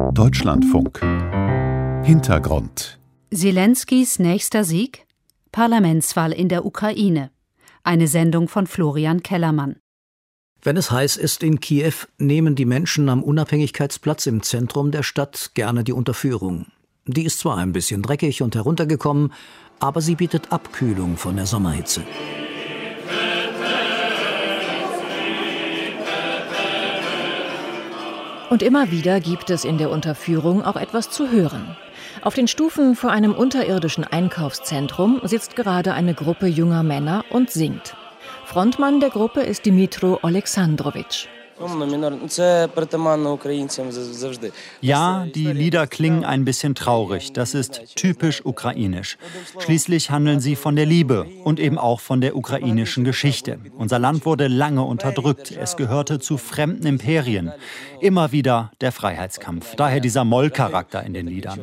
Deutschlandfunk. Hintergrund. Selenskys nächster Sieg? Parlamentswahl in der Ukraine. Eine Sendung von Florian Kellermann. Wenn es heiß ist in Kiew, nehmen die Menschen am Unabhängigkeitsplatz im Zentrum der Stadt gerne die Unterführung. Die ist zwar ein bisschen dreckig und heruntergekommen, aber sie bietet Abkühlung von der Sommerhitze. Und immer wieder gibt es in der Unterführung auch etwas zu hören. Auf den Stufen vor einem unterirdischen Einkaufszentrum sitzt gerade eine Gruppe junger Männer und singt. Frontmann der Gruppe ist Dmytro Oleksandrowitsch. Ja, die Lieder klingen ein bisschen traurig. Das ist typisch ukrainisch. Schließlich handeln sie von der Liebe und eben auch von der ukrainischen Geschichte. Unser Land wurde lange unterdrückt. Es gehörte zu fremden Imperien. Immer wieder der Freiheitskampf. Daher dieser Moll-Charakter in den Liedern.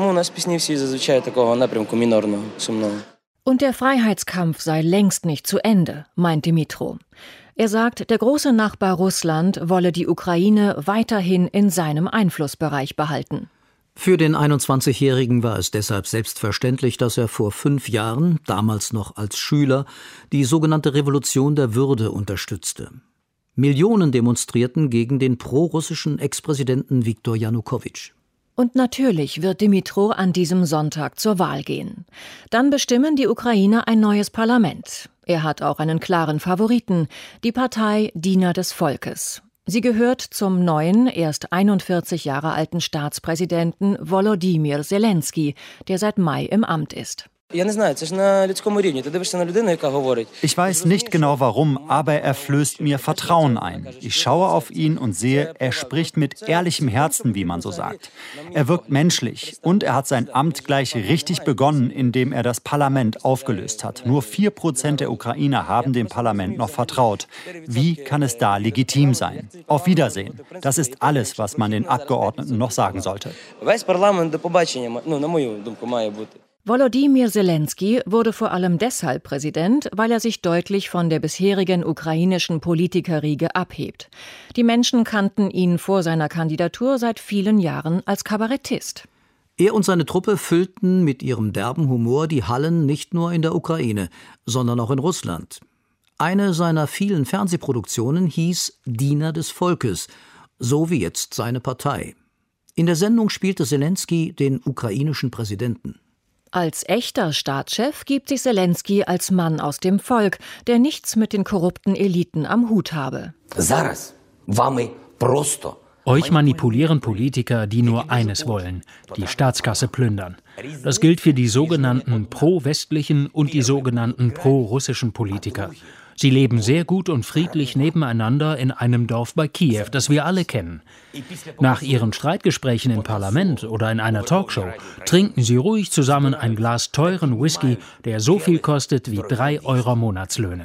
Und der Freiheitskampf sei längst nicht zu Ende, meint Dmytro. Er sagt, der große Nachbar Russland wolle die Ukraine weiterhin in seinem Einflussbereich behalten. Für den 21-Jährigen war es deshalb selbstverständlich, dass er vor 5 Jahren, damals noch als Schüler, die sogenannte Revolution der Würde unterstützte. Millionen demonstrierten gegen den prorussischen Ex-Präsidenten Viktor Janukowitsch. Und natürlich wird Dmytro an diesem Sonntag zur Wahl gehen. Dann bestimmen die Ukrainer ein neues Parlament. Er hat auch einen klaren Favoriten, die Partei Diener des Volkes. Sie gehört zum neuen, erst 41 Jahre alten Staatspräsidenten Volodymyr Selensky, der seit Mai im Amt ist. Ich weiß nicht genau warum, aber er flößt mir Vertrauen ein. Ich schaue auf ihn und sehe, er spricht mit ehrlichem Herzen, wie man so sagt. Er wirkt menschlich und er hat sein Amt gleich richtig begonnen, indem er das Parlament aufgelöst hat. Nur 4% der Ukrainer haben dem Parlament noch vertraut. Wie kann es da legitim sein? Auf Wiedersehen. Das ist alles, was man den Abgeordneten noch sagen sollte. Volodymyr Selensky wurde vor allem deshalb Präsident, weil er sich deutlich von der bisherigen ukrainischen Politikerriege abhebt. Die Menschen kannten ihn vor seiner Kandidatur seit vielen Jahren als Kabarettist. Er und seine Truppe füllten mit ihrem derben Humor die Hallen nicht nur in der Ukraine, sondern auch in Russland. Eine seiner vielen Fernsehproduktionen hieß Diener des Volkes, so wie jetzt seine Partei. In der Sendung spielte Selensky den ukrainischen Präsidenten. Als echter Staatschef gibt sich Selensky als Mann aus dem Volk, der nichts mit den korrupten Eliten am Hut habe. Euch manipulieren Politiker, die nur eines wollen, die Staatskasse plündern. Das gilt für die sogenannten pro-westlichen und die sogenannten pro-russischen Politiker. Sie leben sehr gut und friedlich nebeneinander in einem Dorf bei Kiew, das wir alle kennen. Nach ihren Streitgesprächen im Parlament oder in einer Talkshow trinken sie ruhig zusammen ein Glas teuren Whisky, der so viel kostet wie 3 Euro Monatslöhne.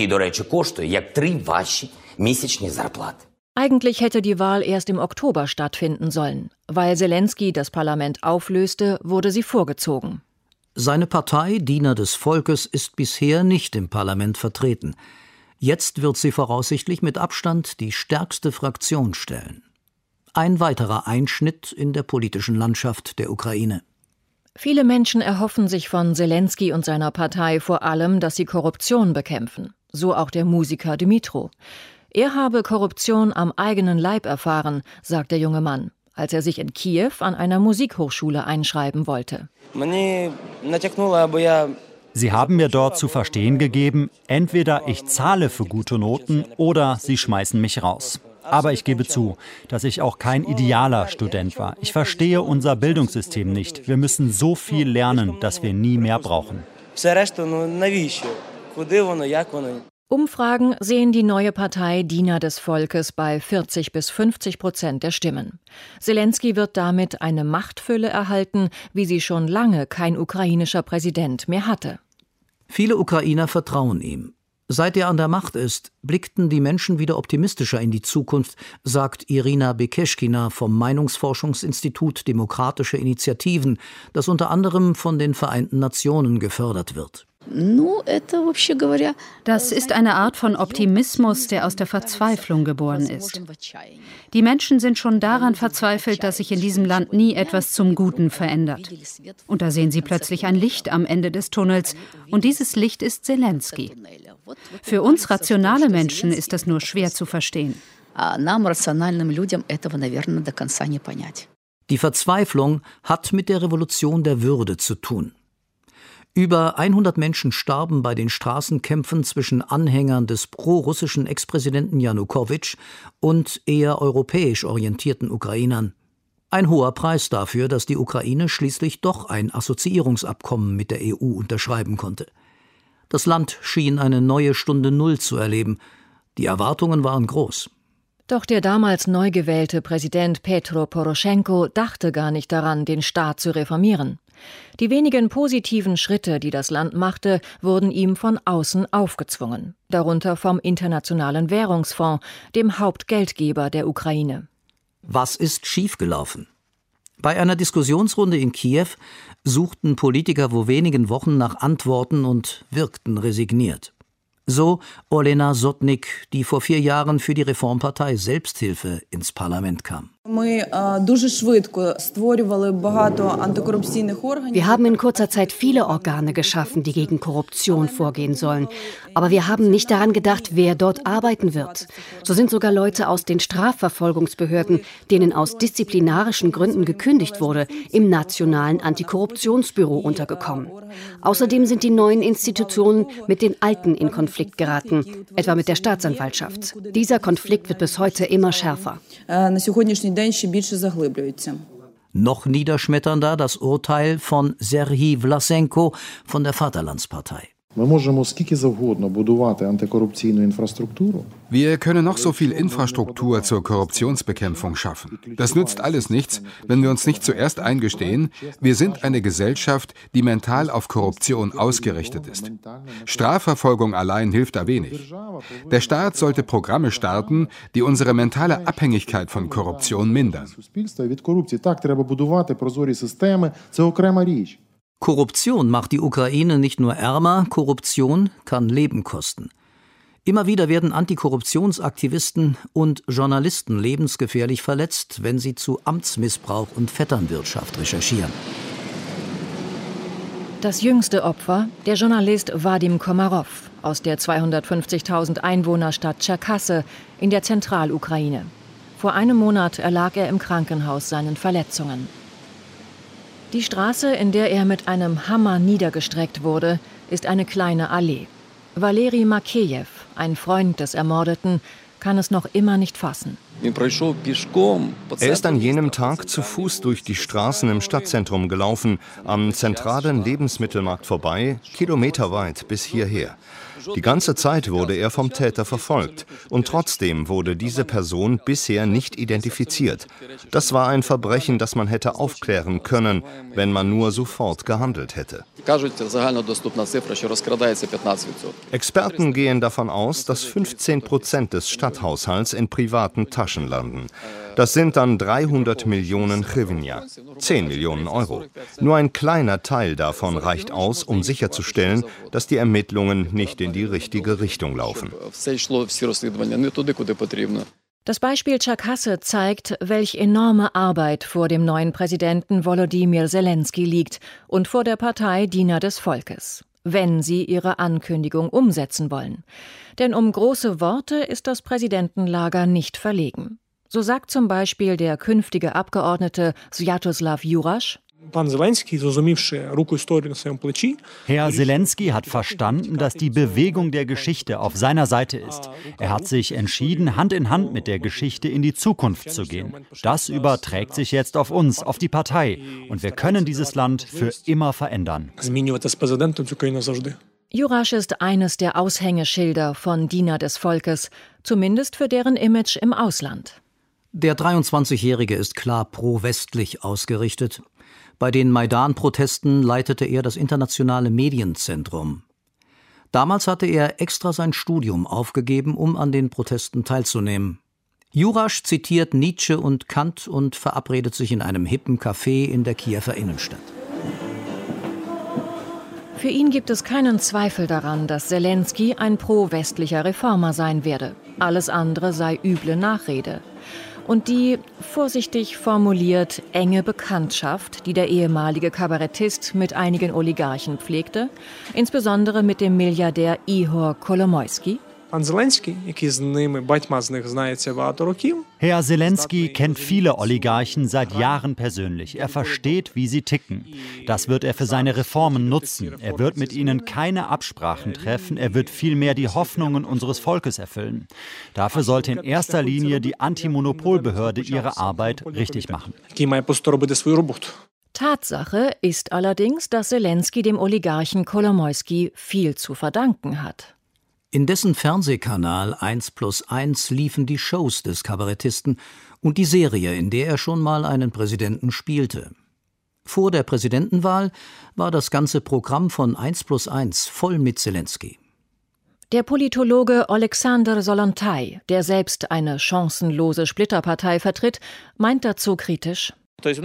Eigentlich hätte die Wahl erst im Oktober stattfinden sollen. Weil Selensky das Parlament auflöste, wurde sie vorgezogen. Seine Partei Diener des Volkes ist bisher nicht im Parlament vertreten. Jetzt wird sie voraussichtlich mit Abstand die stärkste Fraktion stellen. Ein weiterer Einschnitt in der politischen Landschaft der Ukraine. Viele Menschen erhoffen sich von Selensky und seiner Partei vor allem, dass sie Korruption bekämpfen. So auch der Musiker Dmytro. Er habe Korruption am eigenen Leib erfahren, sagt der junge Mann, als er sich in Kiew an einer Musikhochschule einschreiben wollte. Sie haben mir dort zu verstehen gegeben, entweder ich zahle für gute Noten oder sie schmeißen mich raus. Aber ich gebe zu, dass ich auch kein idealer Student war. Ich verstehe unser Bildungssystem nicht. Wir müssen so viel lernen, dass wir nie mehr brauchen. Umfragen sehen die neue Partei Diener des Volkes bei 40-50% der Stimmen. Selensky wird damit eine Machtfülle erhalten, wie sie schon lange kein ukrainischer Präsident mehr hatte. Viele Ukrainer vertrauen ihm. Seit er an der Macht ist, blickten die Menschen wieder optimistischer in die Zukunft, sagt Irina Bekeshkina vom Meinungsforschungsinstitut Demokratische Initiativen, das unter anderem von den Vereinten Nationen gefördert wird. Das ist eine Art von Optimismus, der aus der Verzweiflung geboren ist. Die Menschen sind schon daran verzweifelt, dass sich in diesem Land nie etwas zum Guten verändert. Und da sehen sie plötzlich ein Licht am Ende des Tunnels. Und dieses Licht ist Selenskyj. Für uns rationale Menschen ist das nur schwer zu verstehen. Die Verzweiflung hat mit der Revolution der Würde zu tun. Über 100 Menschen starben bei den Straßenkämpfen zwischen Anhängern des pro-russischen Ex-Präsidenten Janukowitsch und eher europäisch orientierten Ukrainern. Ein hoher Preis dafür, dass die Ukraine schließlich doch ein Assoziierungsabkommen mit der EU unterschreiben konnte. Das Land schien eine neue Stunde Null zu erleben. Die Erwartungen waren groß. Doch der damals neu gewählte Präsident Petro Poroschenko dachte gar nicht daran, den Staat zu reformieren. Die wenigen positiven Schritte, die das Land machte, wurden ihm von außen aufgezwungen, darunter vom Internationalen Währungsfonds, dem Hauptgeldgeber der Ukraine. Was ist schiefgelaufen? Bei einer Diskussionsrunde in Kiew suchten Politiker vor wenigen Wochen nach Antworten und wirkten resigniert. So Olena Sotnik, die vor 4 Jahren für die Reformpartei Selbsthilfe ins Parlament kam. Wir haben in kurzer Zeit viele Organe geschaffen, die gegen Korruption vorgehen sollen. Aber wir haben nicht daran gedacht, wer dort arbeiten wird. So sind sogar Leute aus den Strafverfolgungsbehörden, denen aus disziplinarischen Gründen gekündigt wurde, im Nationalen Antikorruptionsbüro untergekommen. Außerdem sind die neuen Institutionen mit den alten in Konflikt geraten, etwa mit der Staatsanwaltschaft. Dieser Konflikt wird bis heute immer schärfer. Noch niederschmetternder das Urteil von Serhij Vlasenko von der Vaterlandspartei. Wir können noch so viel Infrastruktur zur Korruptionsbekämpfung schaffen. Das nützt alles nichts, wenn wir uns nicht zuerst eingestehen, wir sind eine Gesellschaft, die mental auf Korruption ausgerichtet ist. Strafverfolgung allein hilft da wenig. Der Staat sollte Programme starten, die unsere mentale Abhängigkeit von Korruption mindern. Korruption macht die Ukraine nicht nur ärmer, Korruption kann Leben kosten. Immer wieder werden Antikorruptionsaktivisten und Journalisten lebensgefährlich verletzt, wenn sie zu Amtsmissbrauch und Vetternwirtschaft recherchieren. Das jüngste Opfer, der Journalist Wadim Komarov aus der 250.000 Einwohnerstadt Tscherkasse in der Zentralukraine. Vor einem Monat erlag er im Krankenhaus seinen Verletzungen. Die Straße, in der er mit einem Hammer niedergestreckt wurde, ist eine kleine Allee. Valeri Makejew, ein Freund des Ermordeten, kann es noch immer nicht fassen. Er ist an jenem Tag zu Fuß durch die Straßen im Stadtzentrum gelaufen, am zentralen Lebensmittelmarkt vorbei, kilometerweit bis hierher. Die ganze Zeit wurde er vom Täter verfolgt und trotzdem wurde diese Person bisher nicht identifiziert. Das war ein Verbrechen, das man hätte aufklären können, wenn man nur sofort gehandelt hätte. Experten gehen davon aus, dass 15% des Stadthaushalts in privaten Taschen landen. Das sind dann 300 Millionen Hryvnia, 10 Millionen Euro. Nur ein kleiner Teil davon reicht aus, um sicherzustellen, dass die Ermittlungen nicht in die richtige Richtung laufen. Das Beispiel Tscherkasse zeigt, welch enorme Arbeit vor dem neuen Präsidenten Volodymyr Selenskyj liegt und vor der Partei Diener des Volkes, wenn sie ihre Ankündigung umsetzen wollen. Denn um große Worte ist das Präsidentenlager nicht verlegen. So sagt zum Beispiel der künftige Abgeordnete Swiatoslav Jurasch: Herr Selenskyj hat verstanden, dass die Bewegung der Geschichte auf seiner Seite ist. Er hat sich entschieden, Hand in Hand mit der Geschichte in die Zukunft zu gehen. Das überträgt sich jetzt auf uns, auf die Partei. Und wir können dieses Land für immer verändern. Jurasch ist eines der Aushängeschilder von Diener des Volkes, zumindest für deren Image im Ausland. Der 23-Jährige ist klar pro-westlich ausgerichtet. Bei den Maidan-Protesten leitete er das internationale Medienzentrum. Damals hatte er extra sein Studium aufgegeben, um an den Protesten teilzunehmen. Jurasch zitiert Nietzsche und Kant und verabredet sich in einem hippen Café in der Kiewer Innenstadt. Für ihn gibt es keinen Zweifel daran, dass Selenskyj ein pro-westlicher Reformer sein werde. Alles andere sei üble Nachrede. Und die, vorsichtig formuliert, enge Bekanntschaft, die der ehemalige Kabarettist mit einigen Oligarchen pflegte, insbesondere mit dem Milliardär Ihor Kolomoisky. Herr Selenskyj kennt viele Oligarchen seit Jahren persönlich. Er versteht, wie sie ticken. Das wird er für seine Reformen nutzen. Er wird mit ihnen keine Absprachen treffen. Er wird vielmehr die Hoffnungen unseres Volkes erfüllen. Dafür sollte in erster Linie die Antimonopolbehörde ihre Arbeit richtig machen. Tatsache ist allerdings, dass Selenskyj dem Oligarchen Kolomoisky viel zu verdanken hat. In dessen Fernsehkanal 1+1 liefen die Shows des Kabarettisten und die Serie, in der er schon mal einen Präsidenten spielte. Vor der Präsidentenwahl war das ganze Programm von 1+1 voll mit Selenskyj. Der Politologe Oleksandr Solontai, der selbst eine chancenlose Splitterpartei vertritt, meint dazu kritisch: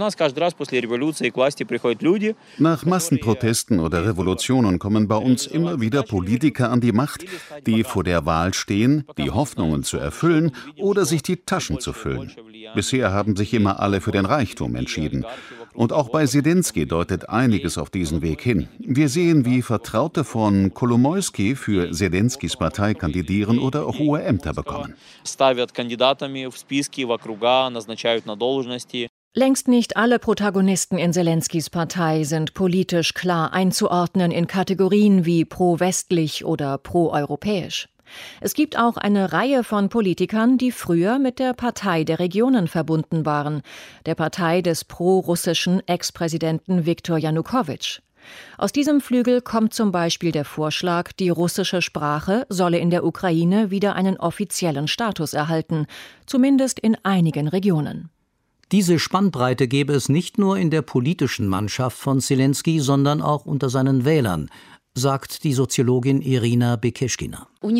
Nach Massenprotesten oder Revolutionen kommen bei uns immer wieder Politiker an die Macht, die vor der Wahl stehen, die Hoffnungen zu erfüllen oder sich die Taschen zu füllen. Bisher haben sich immer alle für den Reichtum entschieden. Und auch bei Selenskyj deutet einiges auf diesen Weg hin. Wir sehen, wie Vertraute von Kolomoisky für Selenskys Partei kandidieren oder hohe Ämter bekommen. Längst nicht alle Protagonisten in Selenskys Partei sind politisch klar einzuordnen in Kategorien wie pro-westlich oder pro-europäisch. Es gibt auch eine Reihe von Politikern, die früher mit der Partei der Regionen verbunden waren, der Partei des pro-russischen Ex-Präsidenten Viktor Janukowitsch. Aus diesem Flügel kommt zum Beispiel der Vorschlag, die russische Sprache solle in der Ukraine wieder einen offiziellen Status erhalten, zumindest in einigen Regionen. Diese Spannbreite gäbe es nicht nur in der politischen Mannschaft von Selenskyj, sondern auch unter seinen Wählern, sagt die Soziologin Irina Bekeschkina. Die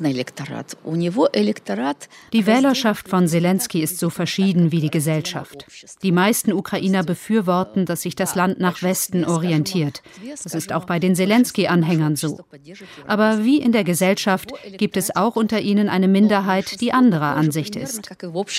Wählerschaft von Selenskyj ist so verschieden wie die Gesellschaft. Die meisten Ukrainer befürworten, dass sich das Land nach Westen orientiert. Das ist auch bei den Selenskyj-Anhängern so. Aber wie in der Gesellschaft gibt es auch unter ihnen eine Minderheit, die anderer Ansicht ist.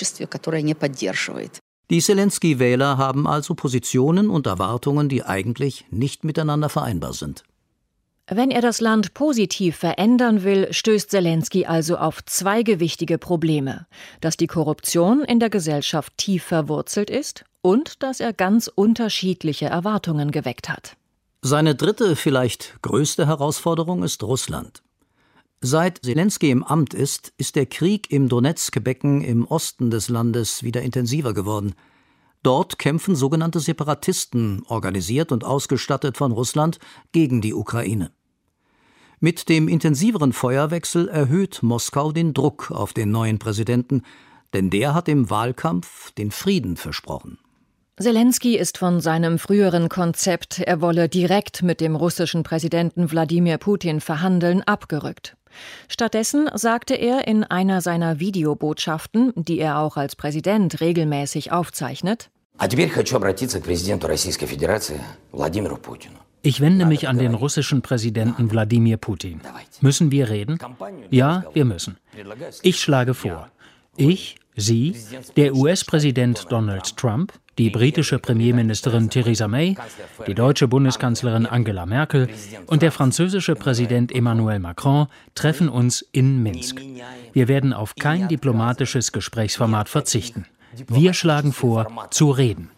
Die Selenskyj-Wähler haben also Positionen und Erwartungen, die eigentlich nicht miteinander vereinbar sind. Wenn er das Land positiv verändern will, stößt Selenskyj also auf zwei gewichtige Probleme: dass die Korruption in der Gesellschaft tief verwurzelt ist und dass er ganz unterschiedliche Erwartungen geweckt hat. Seine dritte, vielleicht größte Herausforderung ist Russland. Seit Selenskyj im Amt ist der Krieg im Donezk-Becken im Osten des Landes wieder intensiver geworden. Dort kämpfen sogenannte Separatisten, organisiert und ausgestattet von Russland, gegen die Ukraine. Mit dem intensiveren Feuerwechsel erhöht Moskau den Druck auf den neuen Präsidenten, denn der hat im Wahlkampf den Frieden versprochen. Selenskyj ist von seinem früheren Konzept, er wolle direkt mit dem russischen Präsidenten Wladimir Putin verhandeln, abgerückt. Stattdessen sagte er in einer seiner Videobotschaften, die er auch als Präsident regelmäßig aufzeichnet: Ich wende mich an den russischen Präsidenten Wladimir Putin. Müssen wir reden? Ja, wir müssen. Ich schlage vor, Sie, der US-Präsident Donald Trump, die britische Premierministerin Theresa May, die deutsche Bundeskanzlerin Angela Merkel und der französische Präsident Emmanuel Macron treffen uns in Minsk. Wir werden auf kein diplomatisches Gesprächsformat verzichten. Wir schlagen vor, zu reden.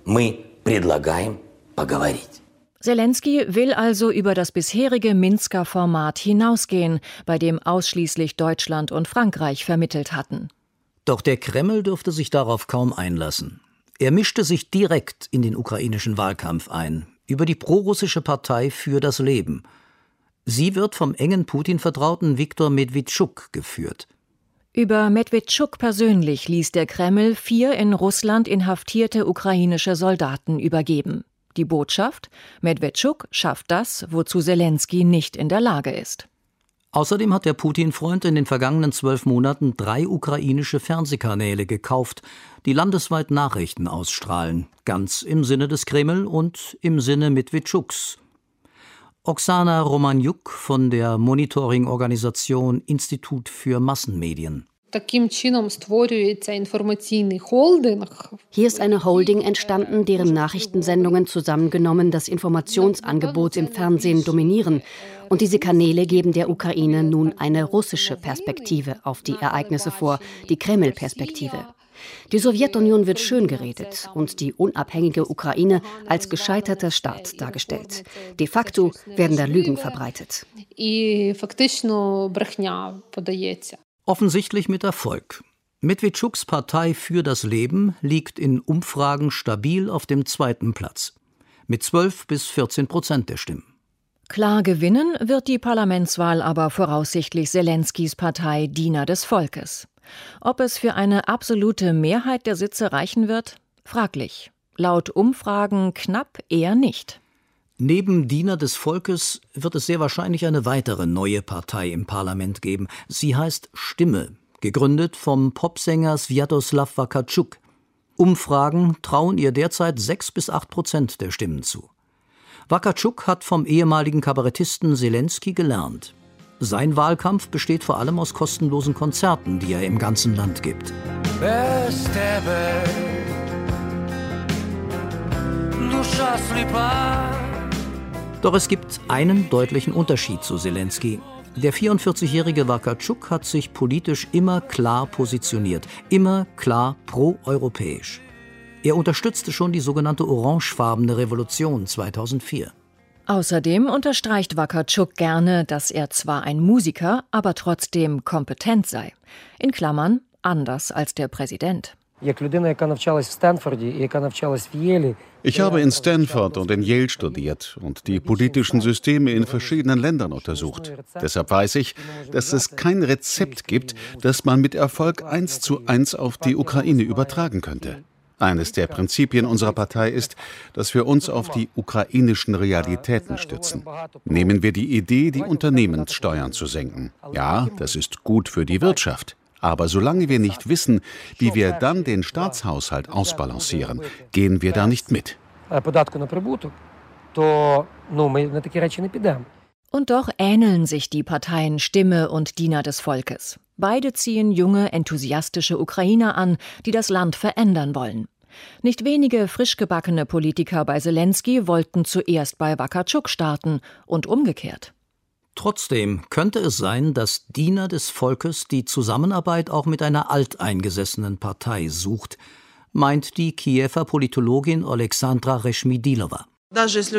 Selenskyj will also über das bisherige Minsker Format hinausgehen, bei dem ausschließlich Deutschland und Frankreich vermittelt hatten. Doch der Kreml dürfte sich darauf kaum einlassen. Er mischte sich direkt in den ukrainischen Wahlkampf ein, über die prorussische Partei Für das Leben. Sie wird vom engen Putin-Vertrauten Viktor Medvedchuk geführt. Über Medvedchuk persönlich ließ der Kreml 4 in Russland inhaftierte ukrainische Soldaten übergeben. Die Botschaft: Medvedchuk schafft das, wozu Selenskyj nicht in der Lage ist. Außerdem hat der Putin-Freund in den vergangenen 12 Monaten 3 ukrainische Fernsehkanäle gekauft, die landesweit Nachrichten ausstrahlen, ganz im Sinne des Kreml und im Sinne Medvedchuks. Oksana Romaniuk von der Monitoring-Organisation Institut für Massenmedien. Hier ist eine Holding entstanden, deren Nachrichtensendungen zusammengenommen das Informationsangebot im Fernsehen dominieren. Und diese Kanäle geben der Ukraine nun eine russische Perspektive auf die Ereignisse vor, die Kreml-Perspektive. Die Sowjetunion wird schön geredet und die unabhängige Ukraine als gescheiterter Staat dargestellt. De facto werden da Lügen verbreitet. Offensichtlich mit Erfolg. Medwedschuks Partei Für das Leben liegt in Umfragen stabil auf dem 2. Platz. Mit 12-14% der Stimmen. Klar gewinnen wird die Parlamentswahl aber voraussichtlich Selenskys Partei Diener des Volkes. Ob es für eine absolute Mehrheit der Sitze reichen wird? Fraglich. Laut Umfragen knapp eher nicht. Neben Diener des Volkes wird es sehr wahrscheinlich eine weitere neue Partei im Parlament geben. Sie heißt Stimme, gegründet vom Popsänger Swiatoslaw Wakarczuk. Umfragen trauen ihr derzeit 6-8% der Stimmen zu. Wakarczuk hat vom ehemaligen Kabarettisten Zelensky gelernt. Sein Wahlkampf besteht vor allem aus kostenlosen Konzerten, die er im ganzen Land gibt. Doch es gibt einen deutlichen Unterschied zu Zelensky. Der 44-jährige Wakarczuk hat sich politisch immer klar positioniert, immer klar pro-europäisch. Er unterstützte schon die sogenannte orangefarbene Revolution 2004. Außerdem unterstreicht Wakarczuk gerne, dass er zwar ein Musiker, aber trotzdem kompetent sei. In Klammern anders als der Präsident. Ich habe in Stanford und in Yale studiert und die politischen Systeme in verschiedenen Ländern untersucht. Deshalb weiß ich, dass es kein Rezept gibt, das man mit Erfolg 1:1 auf die Ukraine übertragen könnte. Eines der Prinzipien unserer Partei ist, dass wir uns auf die ukrainischen Realitäten stützen. Nehmen wir die Idee, die Unternehmenssteuern zu senken. Ja, das ist gut für die Wirtschaft. Aber solange wir nicht wissen, wie wir dann den Staatshaushalt ausbalancieren, gehen wir da nicht mit. Und doch ähneln sich die Parteien Stimme und Diener des Volkes. Beide ziehen junge, enthusiastische Ukrainer an, die das Land verändern wollen. Nicht wenige frischgebackene Politiker bei Zelensky wollten zuerst bei Wakarczuk starten und umgekehrt. Trotzdem könnte es sein, dass Diener des Volkes die Zusammenarbeit auch mit einer alteingesessenen Partei sucht, meint die Kiewer Politologin Oleksandra Reshmidilova. Selbst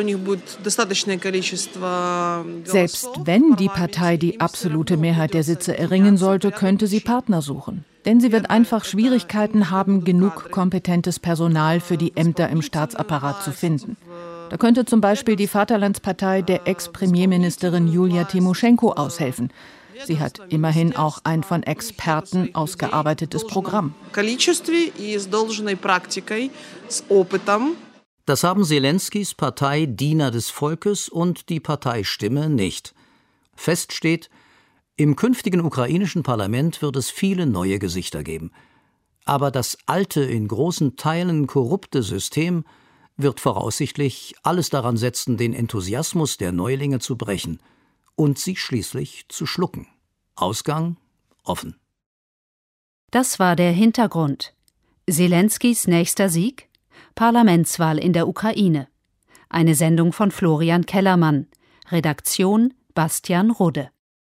wenn die Partei die absolute Mehrheit der Sitze erringen sollte, könnte sie Partner suchen. Denn sie wird einfach Schwierigkeiten haben, genug kompetentes Personal für die Ämter im Staatsapparat zu finden. Da könnte zum Beispiel die Vaterlandspartei der Ex-Premierministerin Julia Timoschenko aushelfen. Sie hat immerhin auch ein von Experten ausgearbeitetes Programm. Das haben Zelenskys Partei Diener des Volkes und die Partei Stimme nicht. Fest steht, im künftigen ukrainischen Parlament wird es viele neue Gesichter geben. Aber das alte, in großen Teilen korrupte System wird voraussichtlich alles daran setzen, den Enthusiasmus der Neulinge zu brechen und sie schließlich zu schlucken. Ausgang offen. Das war der Hintergrund. Zelenskys nächster Sieg? Parlamentswahl in der Ukraine. Eine Sendung von Florian Kellermann. Redaktion Bastian Rudde.